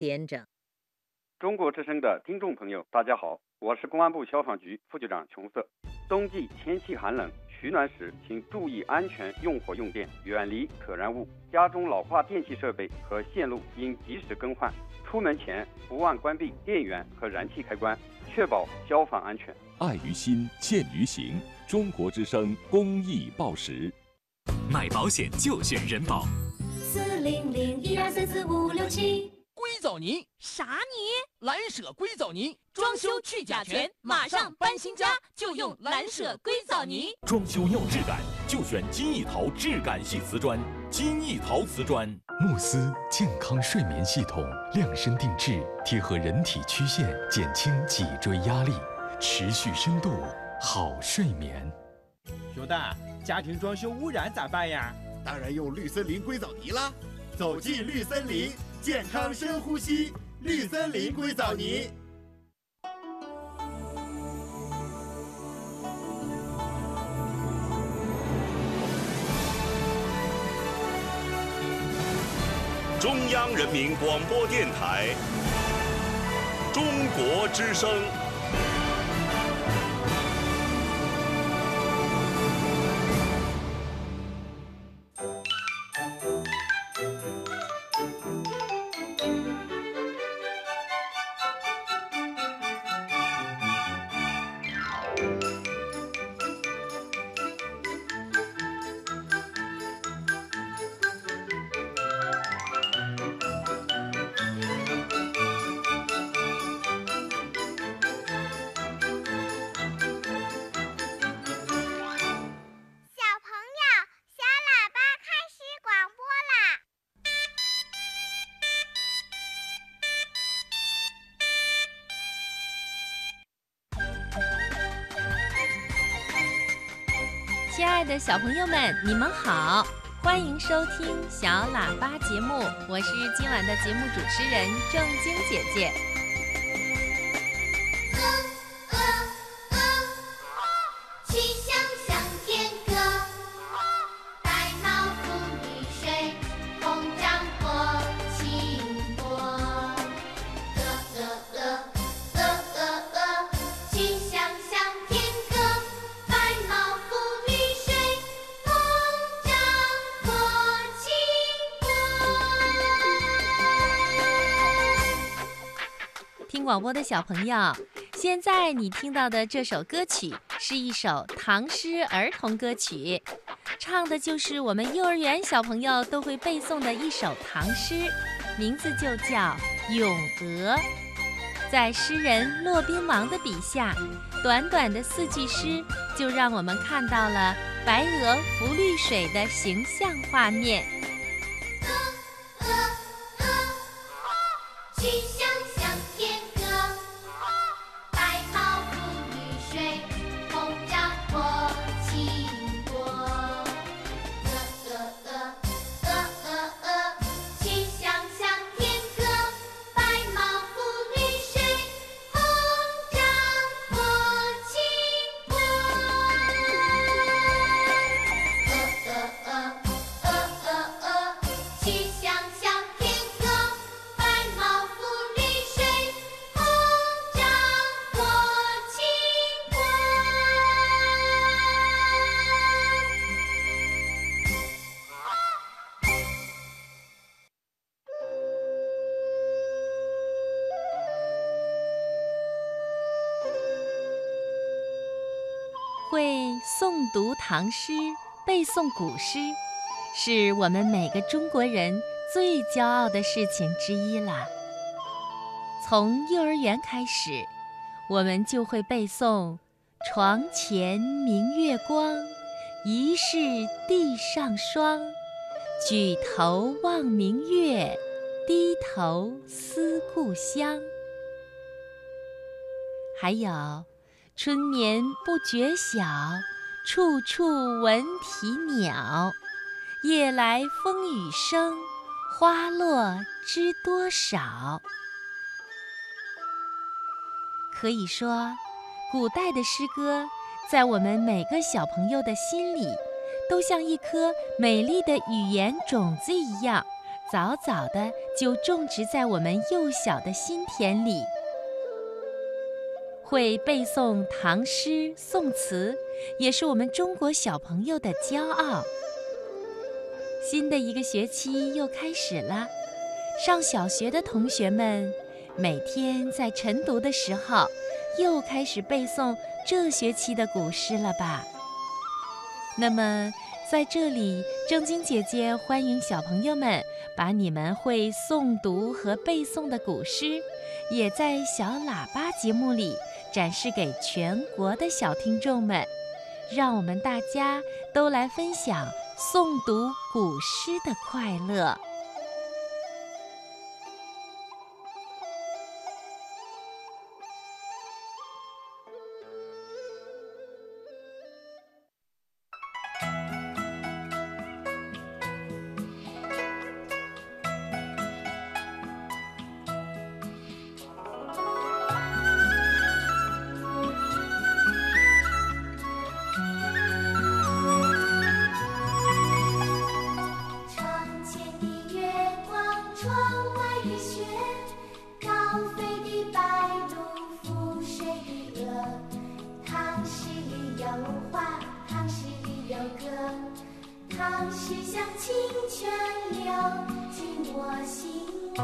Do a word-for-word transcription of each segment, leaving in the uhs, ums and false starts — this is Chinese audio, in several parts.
点整。 中国之声的听众朋友，大家好，我是公安部消防局副局长琼色。冬季天气寒冷，取暖时请注意安全用火用电，远离可燃物。家中老化电器设备和线路应及时更换。出门前不忘关闭电源和燃气开关，确保消防安全。 爱于心，见于行。中国之声公益报时。 买保险就选人保。 四零零一二三四五六七。 硅藻泥？ 啥泥？ 蓝舍硅藻泥， 装修去甲醛，马上搬新家就用蓝舍硅藻泥。 装修要质感，就选金益陶质感系瓷砖。金益陶瓷砖， 慕斯健康睡眠系统，量身定制，贴合人体曲线，减轻脊椎压力，持续深度好睡眠。 熊大，家庭装修污染咋办呀？ 当然用绿森林硅藻泥啦！走进绿森林，健康深呼吸，绿森林硅藻泥。 中央人民广播电台，中国之声。 亲爱的小朋友们，你们好，欢迎收听小喇叭节目，我是今晚的节目主持人正晶姐姐。听广播的小朋友，现在你听到的这首歌曲是一首唐诗儿童歌曲，唱的就是我们幼儿园小朋友都会背诵的一首唐诗，名字就叫《咏鹅》。在诗人骆宾王的笔下，短短的四句诗就让我们看到了白鹅浮绿水的形象画面。 鹅鹅鹅，曲项向天歌，白毛浮绿水，红掌拨清波。鹅鹅鹅，鹅鹅鹅，曲项向天歌，白毛浮绿水，红掌拨清波。鹅鹅鹅，鹅鹅鹅，曲项向天歌，白毛浮绿水，红掌拨清波。 会诵读唐诗、背诵古诗，是我们每个中国人最骄傲的事情之一了。从幼儿园开始，我们就会背诵“床前明月光，疑是地上霜。举头望明月，低头思故乡。”还有春眠不觉晓，处处闻啼鸟。夜来风雨声，花落知多少。可以说，古代的诗歌在我们每个小朋友的心里，都像一颗美丽的语言种子一样， 早早的就种植在我们幼小的心田里。会背诵唐诗宋词，也是我们中国小朋友的骄傲。新的一个学期又开始了，上小学的同学们每天在晨读的时候，又开始背诵这学期的古诗了吧？那么在这里，正晶姐姐欢迎小朋友们把你们会诵读和背诵的古诗，也在小喇叭节目里展示给全国的小听众们，让我们大家都来分享诵读古诗的快乐。 唐诗像清泉流进我心窝，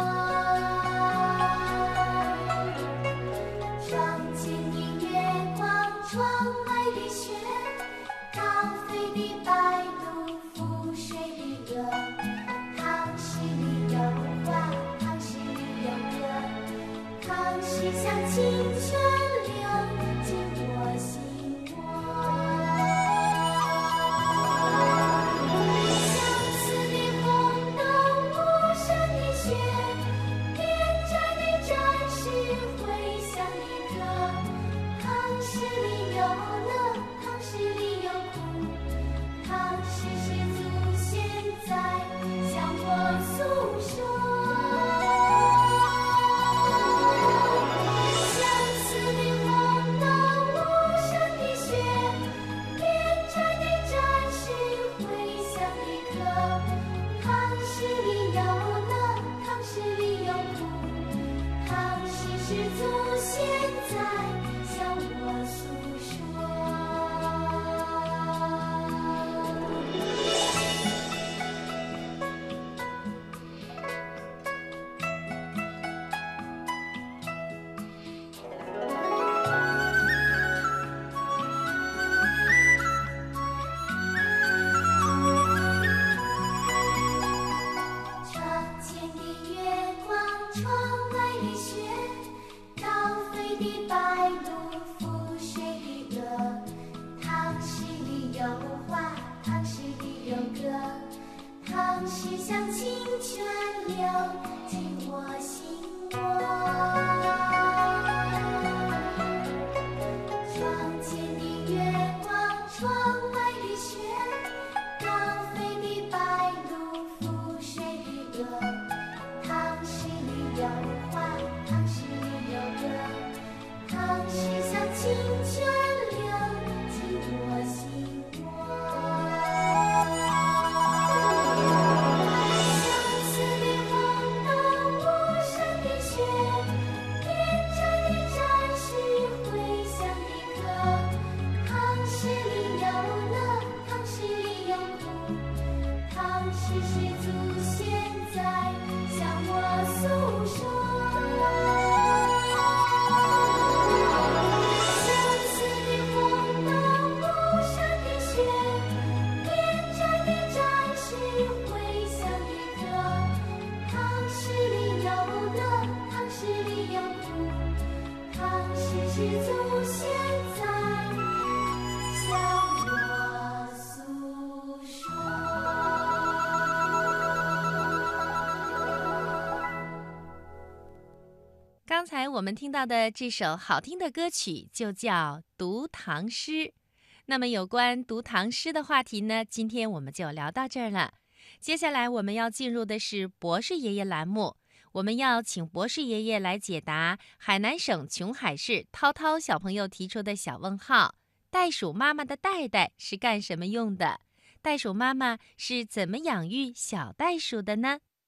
窗前的月光，窗外的雪，高飞的白鹭，浮水的鹅。唐诗里有话，唐诗里有歌，唐诗像清泉流进我心窝。唐诗像清泉流进我心窝，窗前的月光，窗外的雪，高飞的白鹭，浮水的鹅。唐诗里有话，唐诗里有歌，唐诗像清泉流进我心窝。 刚才我们听到的这首好听的歌曲就叫《读唐诗》。那么有关读唐诗的话题呢，今天我们就聊到这儿了。接下来我们要进入的是博士爷爷栏目，我们要请博士爷爷来解答海南省琼海市涛涛小朋友提出的小问号：袋鼠妈妈的袋袋是干什么用的？袋鼠妈妈是怎么养育小袋鼠的呢？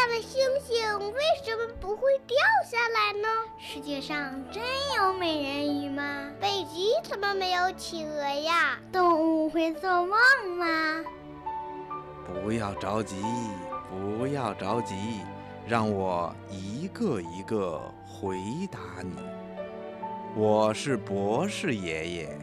亮的星星为什么不会掉下来呢？世界上真有美人鱼吗？北极怎么没有企鹅呀？动物会做梦吗？ 不要着急，不要着急，让我一个一个回答你。我是博士爷爷。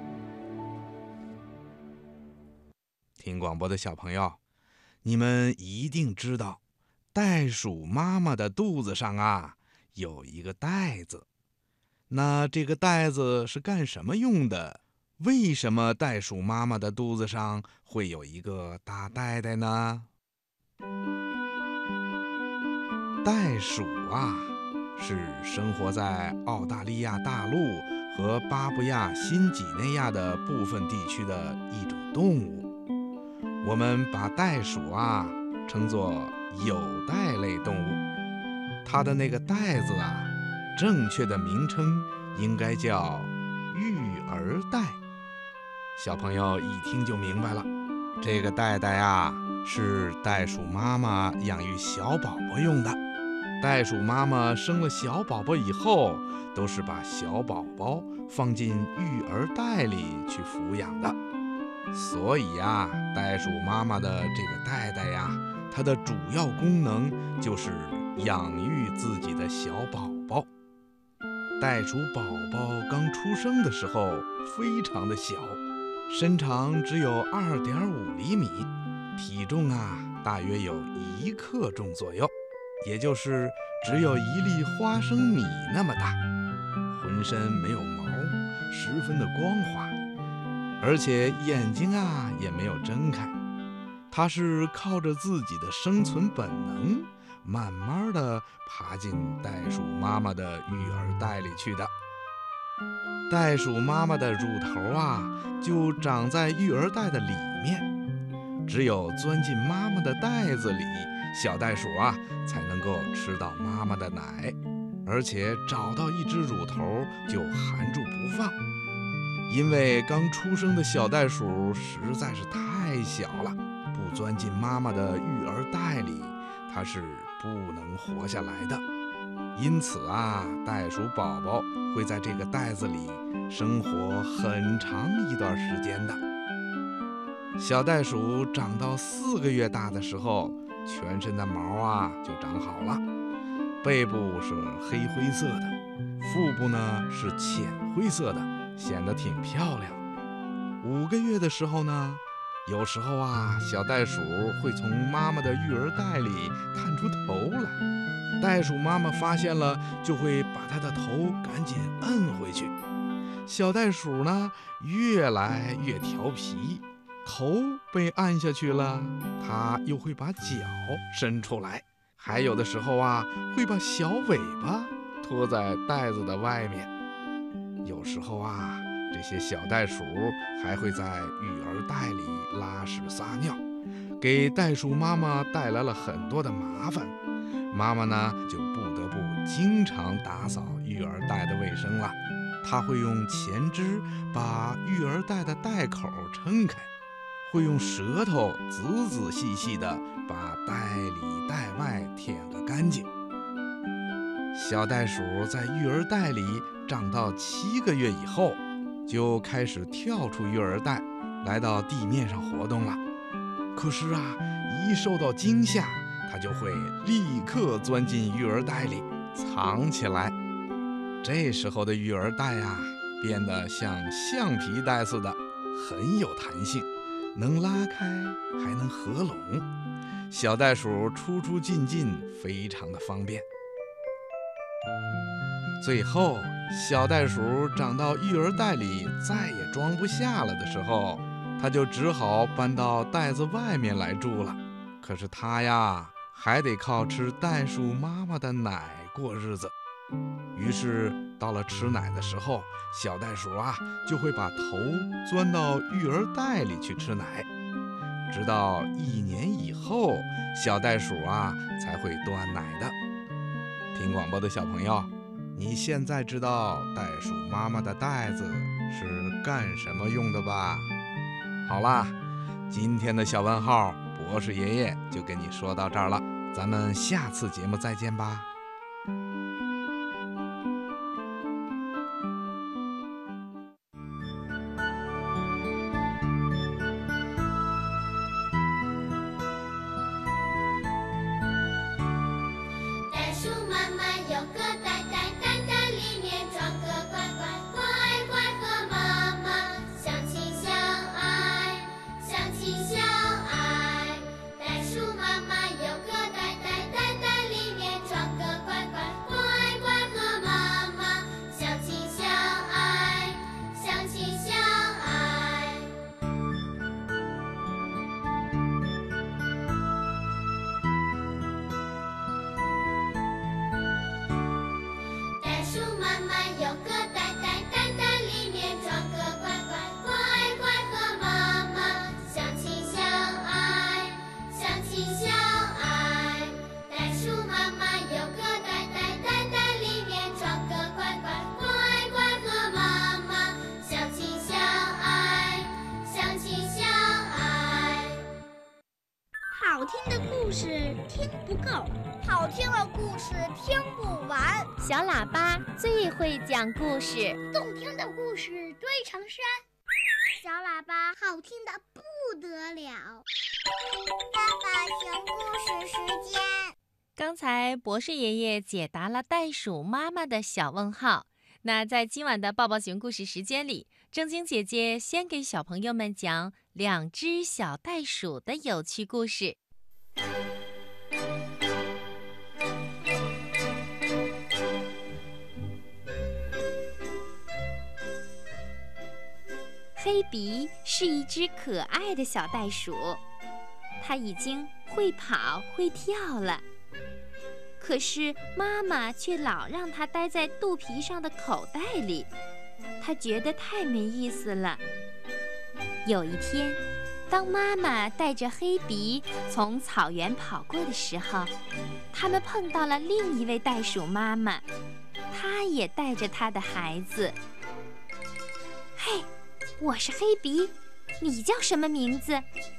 听广播的小朋友，你们一定知道，袋鼠妈妈的肚子上啊有一个袋子。那这个袋子是干什么用的？为什么袋鼠妈妈的肚子上会有一个大袋袋呢？袋鼠啊，是生活在澳大利亚大陆和巴布亚新几内亚的部分地区的一种动物。我们把袋鼠啊称作有袋类动物，它的那个袋子啊，正确的名称应该叫育儿袋。小朋友一听就明白了，这个袋袋啊，是袋鼠妈妈养育小宝宝用的。袋鼠妈妈生了小宝宝以后，都是把小宝宝放进育儿袋里去抚养的。所以啊，袋鼠妈妈的这个袋袋呀，它的主要功能就是养育自己的小宝宝。袋鼠宝宝刚出生的时候非常的小，身长只有 二点五厘米，体重啊大约有一克重左右，也就是只有一粒花生米那么大，浑身没有毛，十分的光滑，而且眼睛啊也没有睁开。它是靠着自己的生存本能，慢慢地爬进袋鼠妈妈的育儿袋里去的。袋鼠妈妈的乳头啊，就长在育儿袋的里面，只有钻进妈妈的袋子里，小袋鼠啊才能够吃到妈妈的奶，而且找到一只乳头就含住不放。因为刚出生的小袋鼠实在是太小了，不钻进妈妈的育儿袋里，它是不能活下来的。因此啊，袋鼠宝宝会在这个袋子里生活很长一段时间的。小袋鼠长到四个月大的时候，全身的毛啊就长好了，背部是黑灰色的，腹部呢是浅灰色的，显得挺漂亮。五个月的时候呢，有时候啊，小袋鼠会从妈妈的育儿袋里探出头来，袋鼠妈妈发现了，就会把它的头赶紧摁回去。小袋鼠呢，越来越调皮，头被按下去了，它又会把脚伸出来，还有的时候啊，会把小尾巴拖在袋子的外面。有时候啊，这些小袋鼠还会在育儿袋里拉屎撒尿，给袋鼠妈妈带来了很多的麻烦。妈妈呢，就不得不经常打扫育儿袋的卫生了。她会用前肢把育儿袋的袋口撑开，会用舌头仔仔细细地把袋里袋外舔个干净。小袋鼠在育儿袋里长到七个月以后，就开始跳出育儿袋，来到地面上活动了。可是啊，一受到惊吓，它就会立刻钻进育儿袋里藏起来。这时候的育儿袋啊，变得像橡皮袋似的，很有弹性，能拉开还能合拢，小袋鼠出出进进非常的方便。最后，小袋鼠长到育儿袋里再也装不下了的时候，它就只好搬到袋子外面来住了。可是它呀，还得靠吃袋鼠妈妈的奶过日子。于是到了吃奶的时候，小袋鼠啊就会把头钻到育儿袋里去吃奶，直到一年以后，小袋鼠啊才会端奶的。听广播的小朋友，你现在知道袋鼠妈妈的袋子是干什么用的吧？好啦，今天的小问号博士爷爷就跟你说到这儿了。 咱们下次节目再见吧。 袋鼠妈妈有个袋袋，袋袋里面装个乖乖，乖乖和妈妈相亲相爱，相亲相爱。袋鼠妈妈有个袋袋，袋袋里面装个乖乖，乖乖和妈妈相亲相爱，相亲相爱。袋鼠妈妈有个袋袋，袋袋里面装个乖乖，乖乖和妈妈相亲相爱，相亲相爱。袋鼠妈妈有个袋袋，袋袋里面装个乖乖，乖乖和妈妈相亲相爱，相亲相爱。 好听的故事听不够，好听的故事听不完。 小喇叭最会讲故事， 动听的故事堆成山，小喇叭好听的不得了。爸爸讲故事时间。 刚才博士爷爷解答了袋鼠妈妈的小问号。那在今晚的抱抱熊故事时间里，正晶姐姐先给小朋友们讲两只小袋鼠的有趣故事。黑鼻是一只可爱的小袋鼠，它已经会跑会跳了，可是妈妈却老让它待在肚皮上的口袋里，它觉得太没意思了。有一天，当妈妈带着黑鼻从草原跑过的时候，他们碰到了另一位袋鼠妈妈，她也带着她的孩子。嘿，我是黑鼻，你叫什么名字？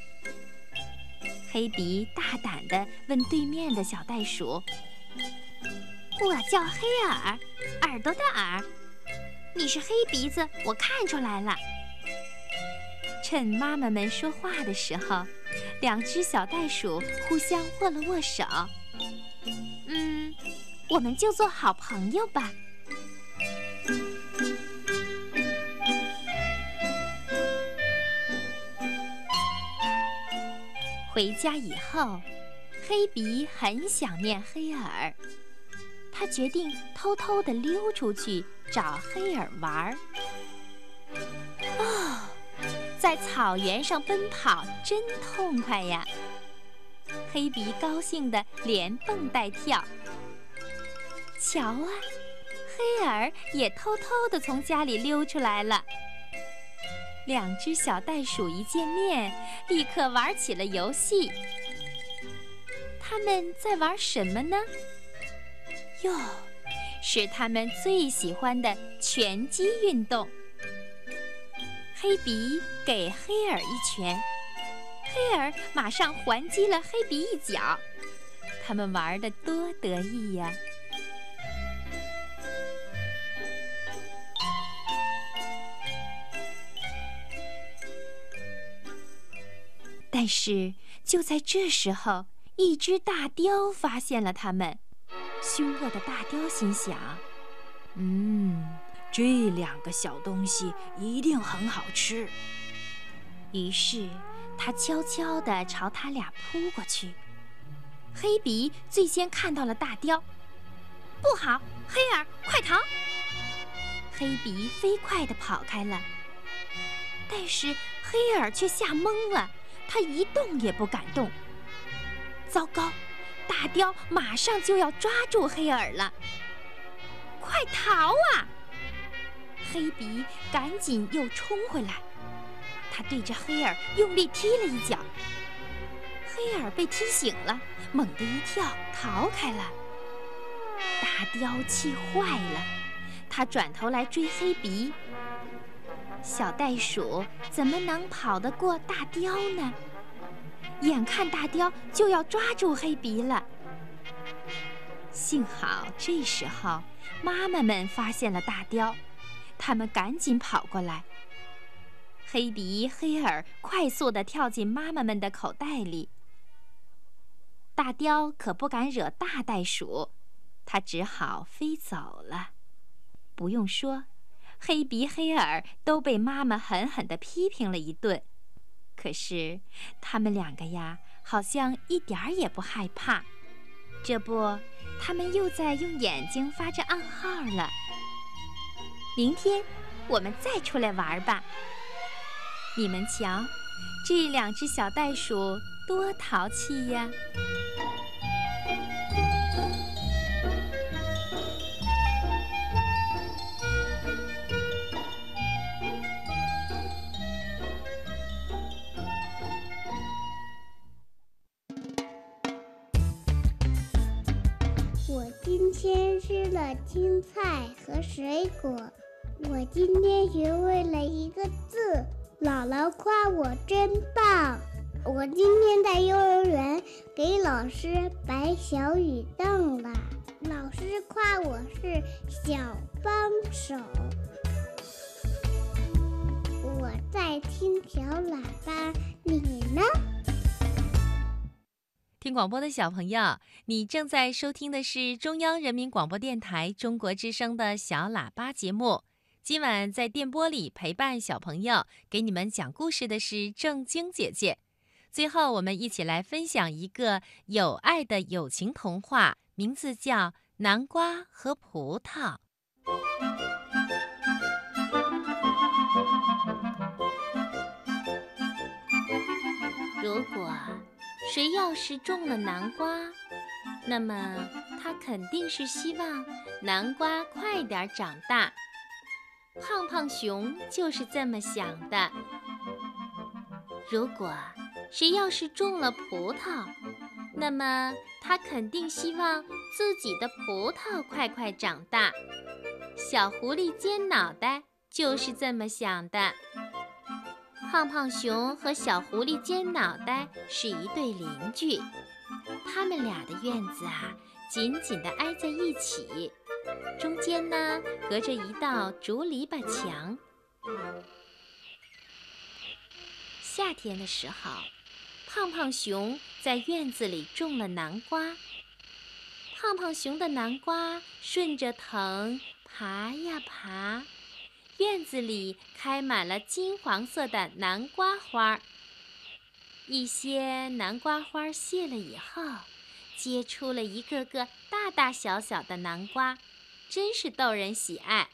黑鼻大胆地问对面的小袋鼠。我叫黑耳，耳朵的耳。你是黑鼻子，我看出来了。趁妈妈们说话的时候，两只小袋鼠互相握了握手。嗯，我们就做好朋友吧。回家以后，黑鼻很想念黑耳，他决定偷偷地溜出去找黑耳玩儿。哦，在草原上奔跑真痛快呀！黑鼻高兴地连蹦带跳。瞧啊，黑耳也偷偷地从家里溜出来了。两只小袋鼠一见面，立刻玩起了游戏。他们在玩什么呢？哟，是他们最喜欢的拳击运动。黑鼻给黑耳一拳，黑耳马上还击了黑鼻一脚。他们玩得多得意呀！但是就在这时候，一只大雕发现了他们。凶恶的大雕心想：嗯，这两个小东西一定很好吃。于是他悄悄地朝他俩扑过去。黑鼻最先看到了大雕，不好，黑耳，快逃！黑鼻飞快地跑开了，但是黑耳却吓懵了。他一动也不敢动。糟糕，大雕马上就要抓住黑耳了！快逃啊！黑鼻赶紧又冲回来，他对着黑耳用力踢了一脚。黑耳被踢醒了，猛地一跳，逃开了。大雕气坏了，他转头来追黑鼻。小袋鼠怎么能跑得过大雕呢？眼看大雕就要抓住黑鼻了， 幸好这时候妈妈们发现了大雕，他们赶紧跑过来。黑鼻、黑耳快速地跳进妈妈们的口袋里。大雕可不敢惹大袋鼠，它只好飞走了。不用说，黑鼻、黑耳都被妈妈狠狠地批评了一顿。可是他们两个呀，好像一点儿也不害怕。这不，他们又在用眼睛发着暗号了。明天我们再出来玩吧。你们瞧，这两只小袋鼠多淘气呀！ 我今天吃了青菜和水果。我今天学会了一个字。姥姥夸我真棒！我今天在幼儿园给老师摆小雨凳了，老师夸我是小帮手。我在听小喇叭，你呢？ 听广播的小朋友，你正在收听的是中央人民广播电台中国之声的小喇叭节目。今晚在电波里陪伴小朋友给你们讲故事的是正晶姐姐。最后我们一起来分享一个有爱的友情童话，名字叫《南瓜和葡萄》。如果谁要是种了南瓜，那么他肯定是希望南瓜快点长大。胖胖熊就是这么想的。如果谁要是种了葡萄，那么他肯定希望自己的葡萄快快长大。小狐狸尖脑袋就是这么想的。胖胖熊和小狐狸尖脑袋是一对邻居，他们俩的院子啊，紧紧地挨在一起。中间呢，隔着一道竹篱笆墙。夏天的时候，胖胖熊在院子里种了南瓜。胖胖熊的南瓜顺着藤爬呀爬，院子里开满了金黄色的南瓜花。一些南瓜花谢了以后，结出了一个个大大小小的南瓜，真是逗人喜爱。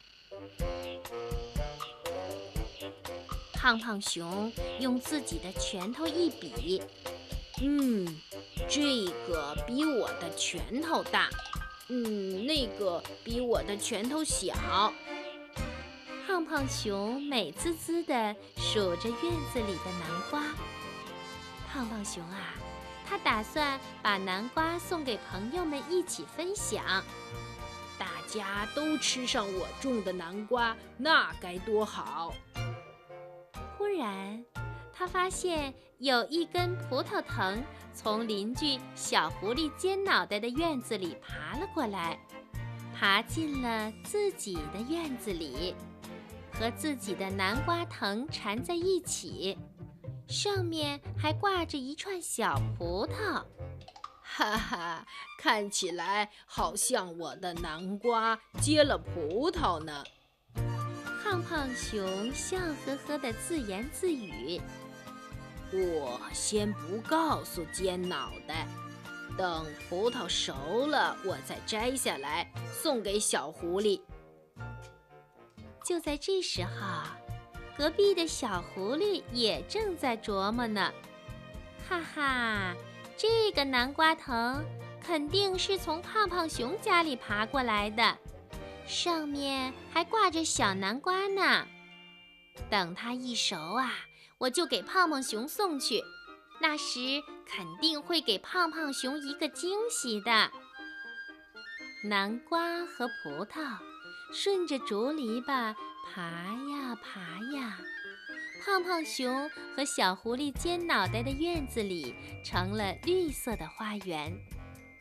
胖胖熊用自己的拳头一比， 嗯，这个比我的拳头大，嗯，那个比我的拳头小。 胖胖熊美滋滋地数着院子里的南瓜。胖胖熊啊，他打算把南瓜送给朋友们一起分享。 大家都吃上我种的南瓜，那该多好！ 忽然，他发现有一根葡萄藤从邻居小狐狸尖脑袋的院子里爬了过来，爬进了自己的院子里，和自己的南瓜藤缠在一起，上面还挂着一串小葡萄。 哈哈，看起来好像我的南瓜结了葡萄呢。 胖胖熊笑呵呵地自言自语： 我先不告诉尖脑袋，等葡萄熟了，我再摘下来送给小狐狸。 就在这时候，隔壁的小狐狸也正在琢磨呢。哈哈，这个南瓜藤肯定是从胖胖熊家里爬过来的，上面还挂着小南瓜呢。等它一熟啊，我就给胖胖熊送去，那时肯定会给胖胖熊一个惊喜的。南瓜和葡萄顺着竹篱笆爬呀爬呀，胖胖熊和小狐狸尖脑袋的院子里成了绿色的花园。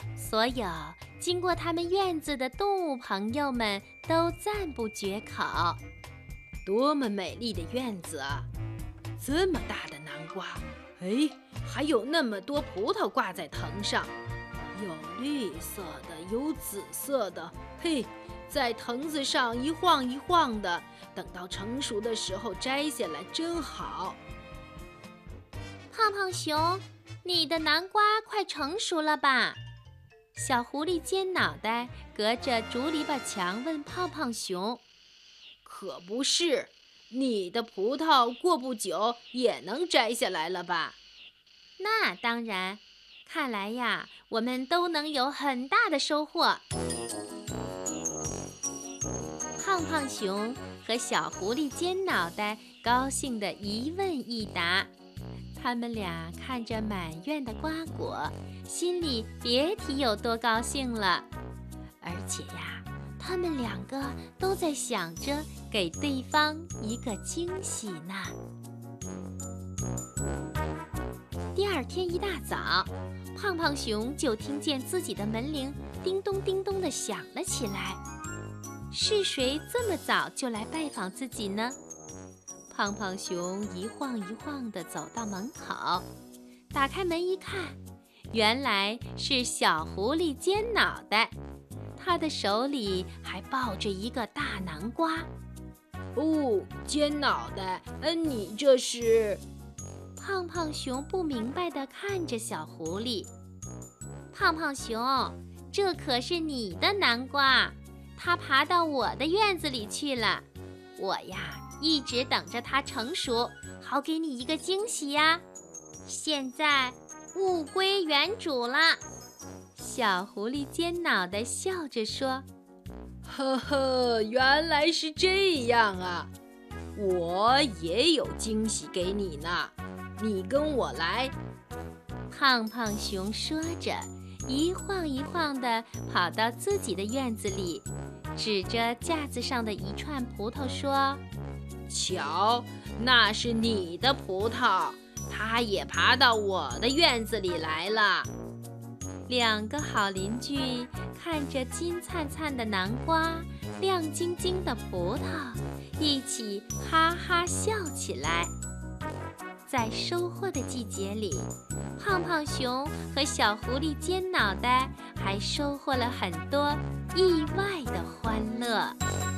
所有经过他们院子的动物朋友们都赞不绝口。 多么美丽的院子啊！这么大的南瓜，哎，还有那么多葡萄挂在藤上，有绿色的，有紫色的，嘿，在藤子上一晃一晃的，等到成熟的时候摘下来真好。 胖胖熊，你的南瓜快成熟了吧？小狐狸尖脑袋隔着竹篱笆墙问胖胖熊。 可不是，你的葡萄过不久也能摘下来了吧？ 那当然，看来呀，我们都能有很大的收获。胖胖熊和小狐狸尖脑袋高兴地一问一答，他们俩看着满院的瓜果，心里别提有多高兴了。而且呀，他们两个都在想着给对方一个惊喜呢。第二天一大早，胖胖熊就听见自己的门铃叮咚叮咚地响了起来。是谁这么早就来拜访自己呢？胖胖熊一晃一晃地走到门口，打开门一看，原来是小狐狸尖脑袋，他的手里还抱着一个大南瓜。 哦，尖脑袋，嗯，你这是？ 胖胖熊不明白地看着小狐狸。胖胖熊，这可是你的南瓜，它爬到我的院子里去了。我呀，一直等着它成熟，好给你一个惊喜呀。现在物归原主了。小狐狸尖脑袋笑着说： 呵呵，原来是这样啊，我也有惊喜给你呢，你跟我来。 胖胖熊说着，一晃一晃地跑到自己的院子里，指着架子上的一串葡萄说： 瞧，那是你的葡萄，它也爬到我的院子里来了。 两个好邻居看着金灿灿的南瓜，亮晶晶的葡萄，一起哈哈笑起来。在收获的季节里，胖胖熊和小狐狸尖脑袋还收获了很多意外的欢乐。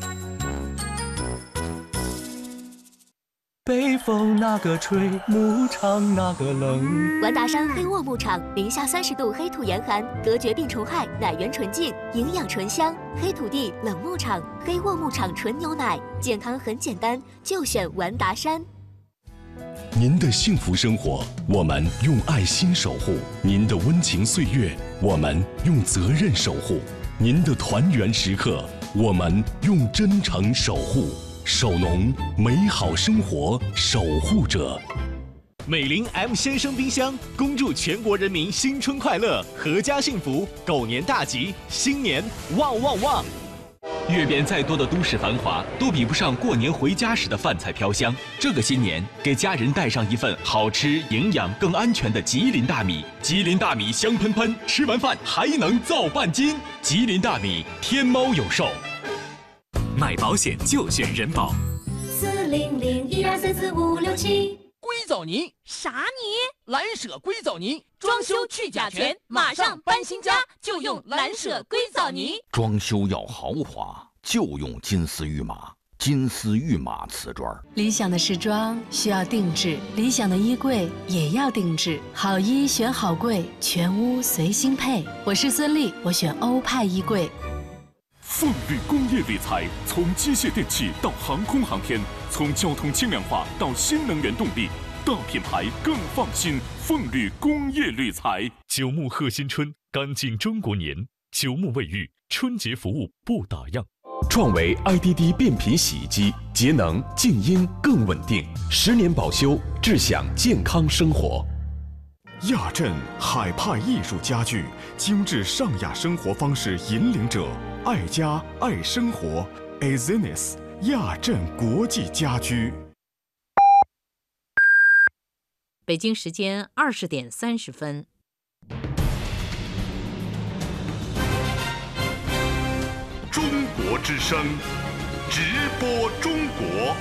北风那个吹，牧场那个冷。 完达山黑沃牧场零下三十度黑土严寒，隔绝病虫害，奶源纯净，营养纯香。黑土地冷牧场，黑沃牧场纯牛奶，健康很简单，就选完达山。 您的幸福生活，我们用爱心守护；您的温情岁月，我们用责任守护；您的团圆时刻，我们用真诚守护。守农，美好生活守护者。 美林 M 先生冰箱，恭祝全国人民新春快乐，阖家幸福，狗年大吉，新年旺旺旺！ 阅遍再多的都市繁华，都比不上过年回家时的饭菜飘香。这个新年，给家人带上一份好吃、营养、更安全的吉林大米。吉林大米香喷喷，吃完饭还能造半斤。吉林大米，天猫有售。 买保险就选人保。 四零零一二三四五六七。 硅藻泥？ 啥泥？ 蓝舍硅藻泥， 装修去甲醛，马上搬新家就用蓝舍硅藻泥。 装修要豪华，就用金丝玉马。金丝玉马瓷砖。 理想的时装需要定制，理想的衣柜也要定制。好衣选好柜，全屋随心配。我是孙俪，我选欧派衣柜。 凤绿工业铝材，从机械电器到航空航天，从交通轻量化到新能源动力，大品牌更放心。凤绿工业铝材。 九牧贺新春，干净中国年。九牧卫浴，春节服务不打烊。 创维 I D D 变频洗衣机，节能、静音更稳定，十年保修，智享健康生活。 亚镇海派艺术家具，精致上雅生活方式引领者，爱家爱生活 ，Azenis 亚镇国际家居。 北京时间二十点三十分。 国之声，直播中国。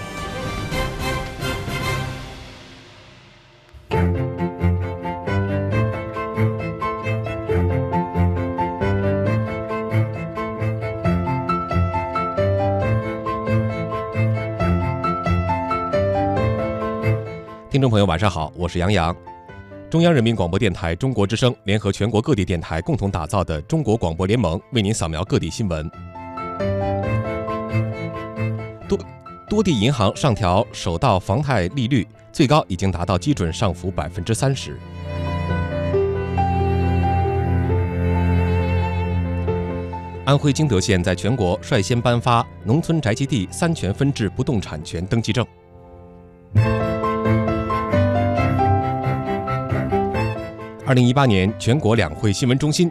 听众朋友，晚上好，我是杨洋。中央人民广播电台中国之声联合全国各地电台共同打造的中国广播联盟，为您扫描各地新闻。多多地银行上调首到房贷利率，最高已经达到基准上浮百分之三十。安徽金德县在全国率先颁发农村宅基地三权分置不动产权登记证。二零一八年全国两会新闻中心